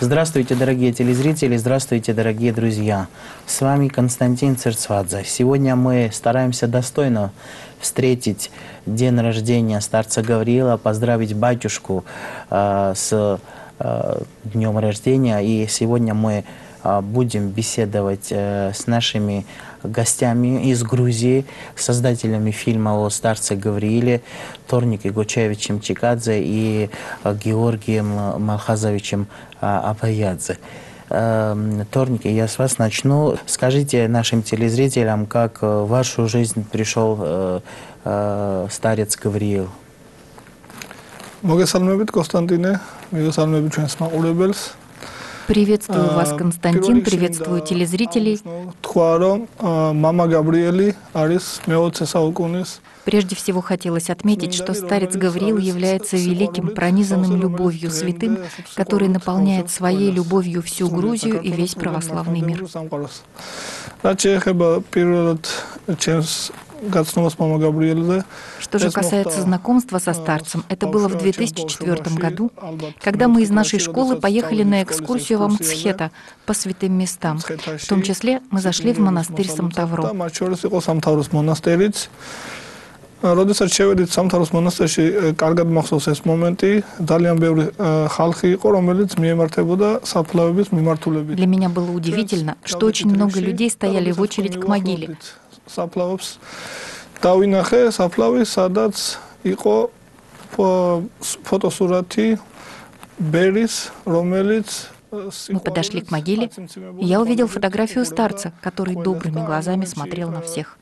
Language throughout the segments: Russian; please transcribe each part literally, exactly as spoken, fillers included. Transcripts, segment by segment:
Здравствуйте, дорогие телезрители, здравствуйте, дорогие друзья. С вами Константин Церцвадзе. Сегодня мы стараемся достойно встретить день рождения старца Гавриила, поздравить батюшку э, с э, днем рождения. И сегодня мы э, будем беседовать э, с нашими гостями из Грузии, создателями фильма о старце Гаврииле, Торником Гочаевичем Чикадзе и Георгием Малхазовичем Абаядзе. Торник, я с вас начну. Скажите нашим телезрителям, как в вашу жизнь пришел старец Гавриил. Приветствую вас, Константин, приветствую телезрителей. Прежде всего хотелось отметить, что старец Гавриил является великим, пронизанным любовью святым, который наполняет своей любовью всю Грузию и весь православный мир. Что же касается знакомства со старцем, это было в две тысячи четвёртом году, когда мы из нашей школы поехали на экскурсию в Амцхета по святым местам. В том числе мы зашли в монастырь Самтавро. Для меня было удивительно, что очень много людей стояли в очередь к могиле. Мы подошли к могиле, и я увидел фотографию старца, который добрыми глазами смотрел на всех.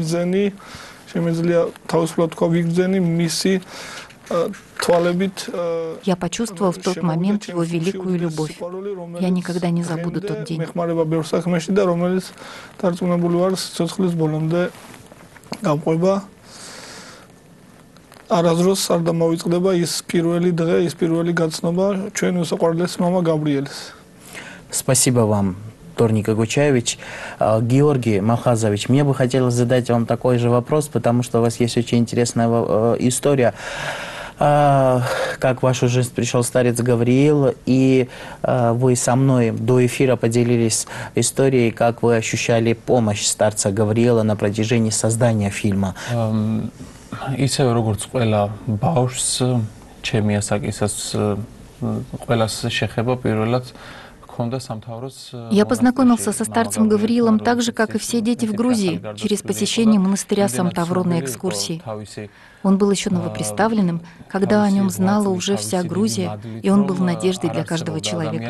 Я почувствовал в тот момент его великую любовь. Я никогда не забуду тот день. Спасибо вам, Торник Гочаевич. Георгий Малхазович, мне бы хотелось задать вам такой же вопрос, потому что у вас есть очень интересная история. Как в вашу жизнь пришел старец Гавриил, и вы со мной до эфира поделились историей, как вы ощущали помощь старца Гавриила на протяжении создания фильма. ისევ როგორც ყველა ბავშვს, ჩემი ასაკისას ყველას შეხება პირველად. Я познакомился со старцем Гавриилом так же, как и все дети в Грузии, через посещение монастыря Самтавро на экскурсии. Он был еще новоприставленным, когда о нем знала уже вся Грузия, и он был надеждой для каждого человека.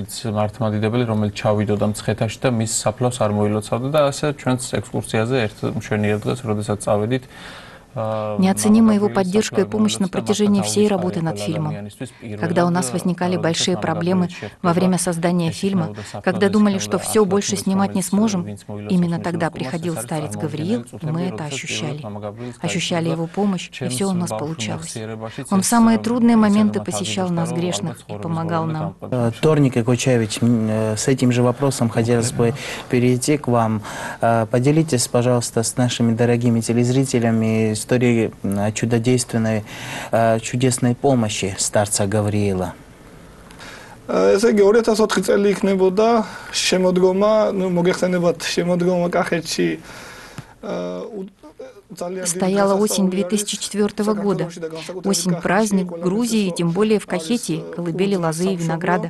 Неоценима его поддержка и помощь на протяжении всей работы над фильмом. Когда у нас возникали большие проблемы во время создания фильма, когда думали, что все больше снимать не сможем, именно тогда приходил старец Гавриил, и мы это ощущали. Ощущали его помощь, и все у нас получалось. Он в самые трудные моменты посещал нас грешных и помогал нам. Торник Гочаевич, с этим же вопросом хотелось бы перейти к вам. Поделитесь, пожалуйста, с нашими дорогими телезрителями истории чудодейственной, чудесной помощи старца Гавриила. Стояла осень две тысячи четвёртого года. Осень — праздник в Грузии, и тем более в Кахетии, колыбели лозы и винограда.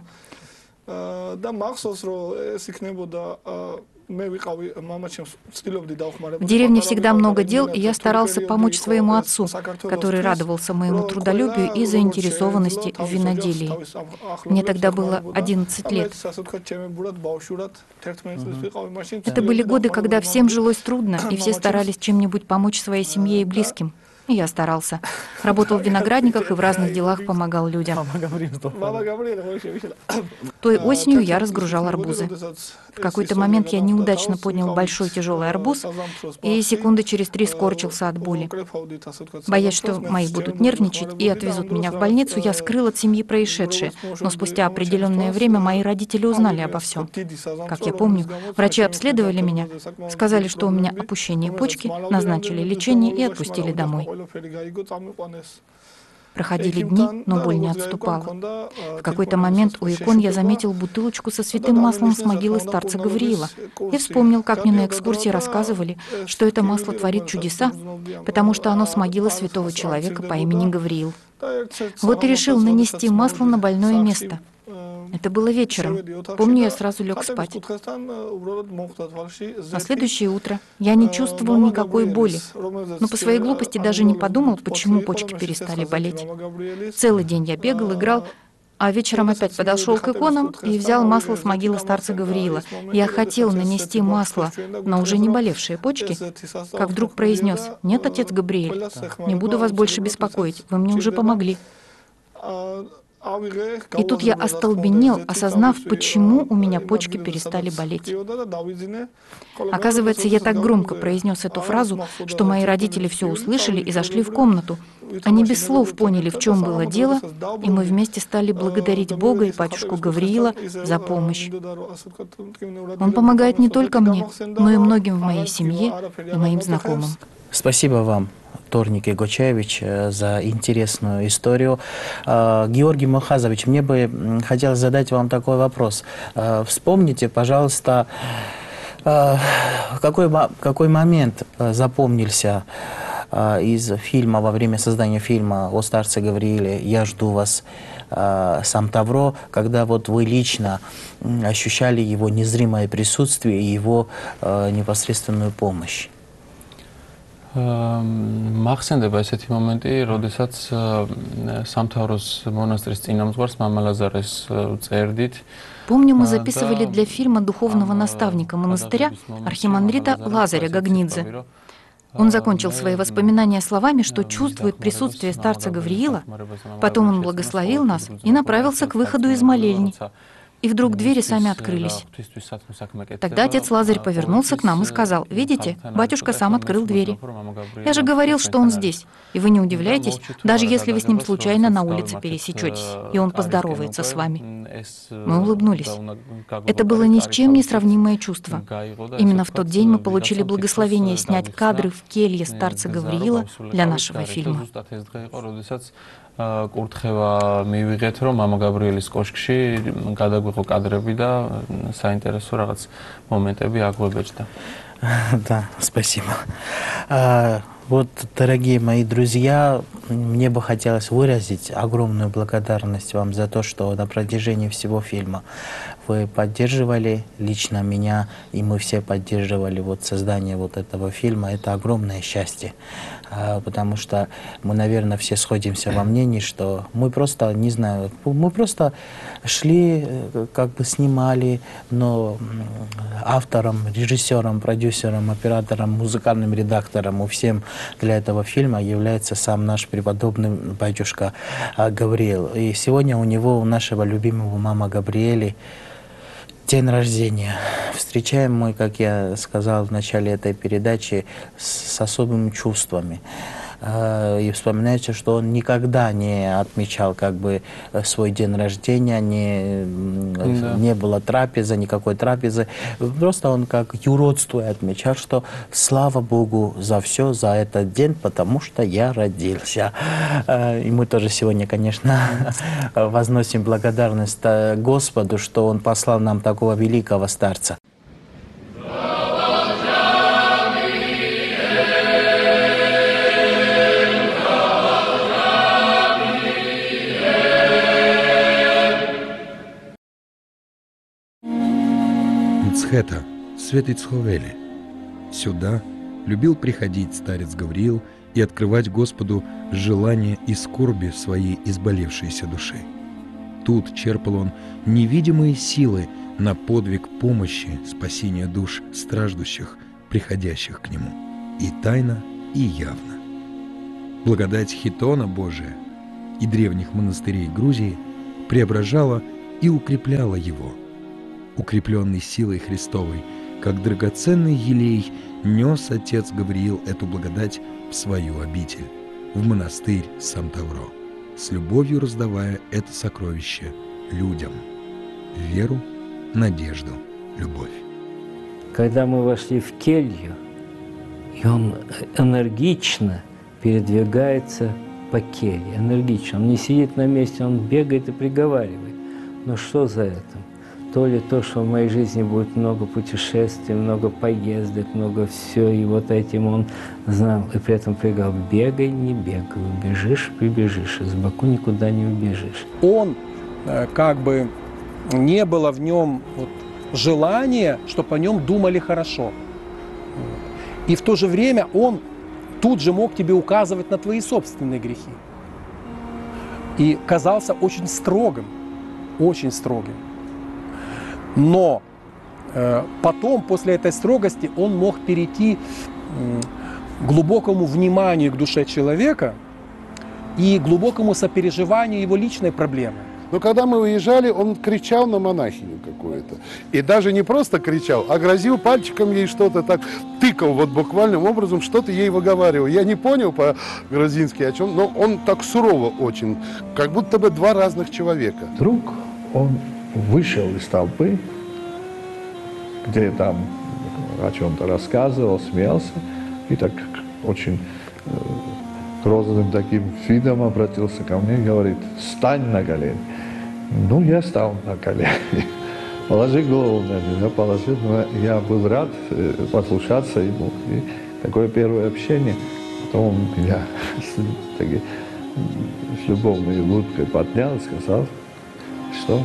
В деревне всегда много дел, и я старался помочь своему отцу, который радовался моему трудолюбию и заинтересованности в виноделии. Мне тогда было одиннадцать лет. Это были годы, когда всем жилось трудно, и все старались чем-нибудь помочь своей семье и близким. И я старался. Работал в виноградниках и в разных делах помогал людям. Той осенью я разгружал арбузы. В какой-то момент я неудачно поднял большой тяжелый арбуз и секунды через три скорчился от боли. Боясь, что мои будут нервничать и отвезут меня в больницу, я скрыл от семьи происшедшее. Но спустя определенное время мои родители узнали обо всем. Как я помню, врачи обследовали меня, сказали, что у меня опущение почки, назначили лечение и отпустили домой. Проходили дни, но боль не отступала. В какой-то момент у икон я заметил бутылочку со святым маслом с могилы старца Гавриила и вспомнил, как мне на экскурсии рассказывали, что это масло творит чудеса, потому что оно с могилы святого человека по имени Гавриил. Вот и решил нанести масло на больное место. Это было вечером. Помню, я сразу лег спать. На следующее утро я не чувствовал никакой боли, но по своей глупости даже не подумал, почему почки перестали болеть. Целый день я бегал, играл, а вечером опять подошел к иконам и взял масло с могилы старца Гавриила. Я хотел нанести масло на уже не болевшие почки, как вдруг произнес: «Нет, отец Габриэль, не буду вас больше беспокоить, вы мне уже помогли». И тут я остолбенел, осознав, почему у меня почки перестали болеть. Оказывается, я так громко произнес эту фразу, что мои родители все услышали и зашли в комнату. Они без слов поняли, в чем было дело, и мы вместе стали благодарить Бога и батюшку Гавриила за помощь. Он помогает не только мне, но и многим в моей семье и моим знакомым. Спасибо вам, Торник Игочевич, за интересную историю. Георгий Мухазович, мне бы хотелось задать вам такой вопрос. Вспомните, пожалуйста, какой, какой момент запомнился из фильма, во время создания фильма о старце Гаврииле «Я жду вас, сам Тавро», когда вот вы лично ощущали его незримое присутствие и его непосредственную помощь? მახსენდება ესეთი მომენტი, როდესაც სამთავროს მონასტრის წინამძღვარს მამა ლაზარეს წერდით. Помню, мы записывали для фильма духовного наставника монастыря архимандрита Лазаря Гагнидзе. Он закончил свои воспоминания словами, что чувствует присутствие старца Гавриила, потом он благословил нас и направился к выходу из молельни. И вдруг двери сами открылись. Тогда отец Лазарь повернулся к нам и сказал: «Видите, батюшка сам открыл двери. Я же говорил, что он здесь. И вы не удивляйтесь, даже если вы с ним случайно на улице пересечетесь, и он поздоровается с вами». Мы улыбнулись. Это было ни с чем не сравнимое чувство. Именно в тот день мы получили благословение снять кадры в келье старца Гавриила для нашего фильма. კურთხევა მივიღეთ, რომ მამა გაბრიელის კოშკში გადაგვიღო კადრები და საინტერესო რაღაც მომენტები აგვებეჭდა. Да, спасибо. Вот, дорогие мои друзья, мне бы хотелось выразить огромную благодарность вам за то, что на протяжении всего фильма вы поддерживали лично меня, и мы все поддерживали вот создание вот этого фильма. Это огромное счастье, потому что мы, наверное, все сходимся во мнении, что мы просто, не знаю, мы просто шли, как бы снимали, но автором, режиссером, продюсером, оператором, музыкальным редактором, у всем для этого фильма является сам наш преподобный батюшка Гавриил. И сегодня у него, у нашего любимого мама Габриэли, день рождения. Встречаем мы, как я сказал в начале этой передачи, с особыми чувствами. И вспоминается, что он никогда не отмечал как бы свой день рождения, не, да. не было трапезы, никакой трапезы. Просто он как юродствуя отмечал, что слава Богу за все, за этот день, потому что я родился. И мы тоже сегодня, конечно, возносим благодарность Господу, что Он послал нам такого великого старца. Мцхета, Свет-Ицховели. Сюда любил приходить старец Гавриил и открывать Господу желания и скорби своей изболевшейся души. Тут черпал он невидимые силы на подвиг помощи, спасения душ страждущих, приходящих к нему, и тайно, и явно. Благодать Хитона Божия и древних монастырей Грузии преображала и укрепляла его. Укрепленный силой Христовой, как драгоценный елей, нес отец Гавриил эту благодать в свою обитель, в монастырь Сам-Тавро, с любовью раздавая это сокровище людям. Веру, надежду, любовь. Когда мы вошли в келью, и он энергично передвигается покере, энергичен. Он не сидит на месте, он бегает и приговаривает. Но что за это? То ли то, что в моей жизни будет много путешествий, много поездок, много все, и вот этим он знал. И при этом пригал: бегай, не бегай, убежишь, прибежишь, из Баку никуда не убежишь. Он, как бы, не было в нем вот желания, чтобы о нем думали хорошо. И в то же время он тут же мог тебе указывать на твои собственные грехи. И казался очень строгим, очень строгим. Но э, потом, после этой строгости, он мог перейти э, к глубокому вниманию к душе человека и глубокому сопереживанию его личной проблемы. Но когда мы уезжали, он кричал на монахиню какую-то. И даже не просто кричал, а грозил пальчиком ей что-то, так тыкал вот буквальным образом, что-то ей выговаривал. Я не понял по-грузински о чем, но он так сурово очень, как будто бы два разных человека. Вдруг он вышел из толпы, где там о чем-то рассказывал, смеялся, и так очень э, грозным таким видом обратился ко мне и говорит: «Встань на колени». Ну, я стал на колени. Положи голову на меня, положил, но я был рад э, послушаться ему. И такое первое общение. Потом он меня с, таки, с любовной улыбкой поднял и сказал, что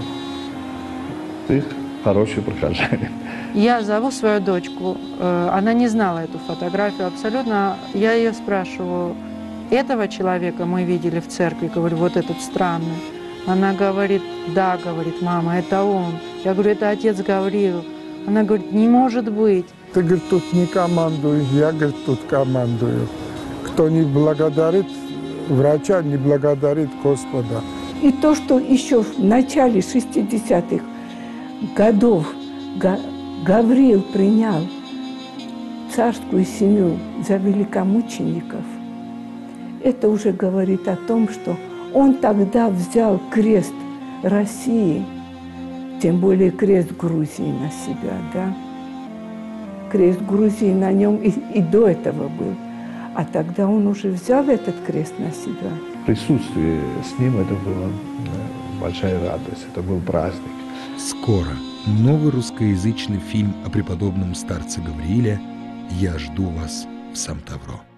ты хороший прохождение. Я зову свою дочку, она не знала эту фотографию абсолютно. Я ее спрашиваю: этого человека мы видели в церкви, говорю, вот этот странный. Она говорит: да, говорит, мама, это он. Я говорю: это отец Гавриил. Она говорит: не может быть. Ты, говорит, тут не командуй, я, говорит, тут командую. Кто не благодарит врача, не благодарит Господа. И то, что еще в начале шестидесятых годов Гавриил принял царскую семью за великомучеников, это уже говорит о том, что он тогда взял крест России, тем более крест Грузии на себя, да? Крест Грузии на нем и, и до этого был. А тогда он уже взял этот крест на себя. Присутствие с ним — это была большая радость, это был праздник. Скоро новый русскоязычный фильм о преподобном старце Гаврииле «Я жду вас в Сам-Тавро».